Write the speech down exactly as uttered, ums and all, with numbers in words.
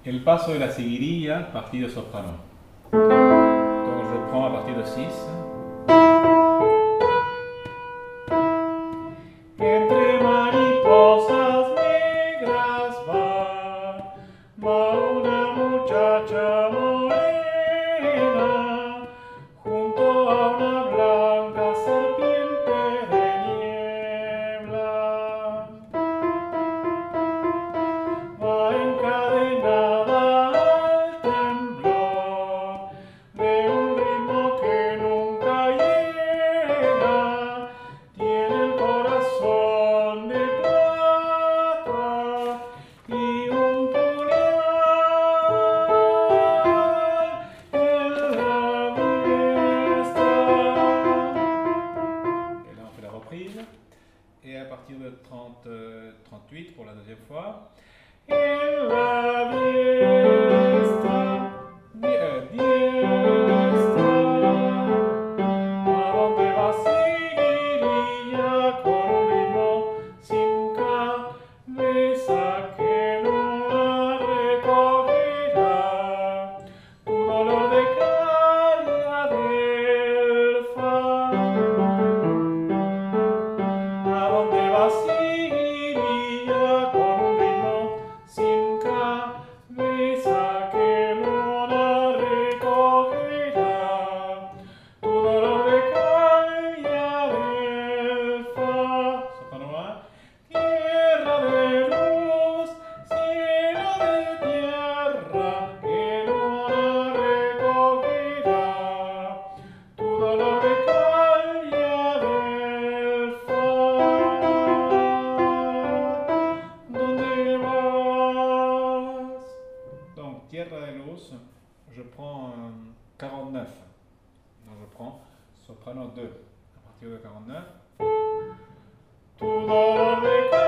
El paso de la seguirilla, partido soprano. Donc je prends à partir de six. Entre mariposas negras va, va una muchacha morena, junto a una blanca serpiente de niebla. Va encadenada al temblor de un ritmo que nunca llega. Tiene el corazón de plata y un puñal en la diestra. Et là on fait la reprise. Et à partir de trente, euh, trente-huit pour la deuxième fois. En la diestra, di- euh, diestra, a donde va seguirilla con un ritmo sin cabeza que no la recogerá. Tu dolor de calle del fa. A donde va seguirilla con un ritmo sin cabeza que no la recogerá. Tu dolor de calle del fa. Soprano va. Tierra de luz, cielo de tierra que no la recogerá. Tu dolor de calle del fa. ¿Dónde vas? Donc, Tierra de luz, je prends euh, quarante-neuf. Donc, je prends soprano deux à partir de quarante-neuf. Tu dolor de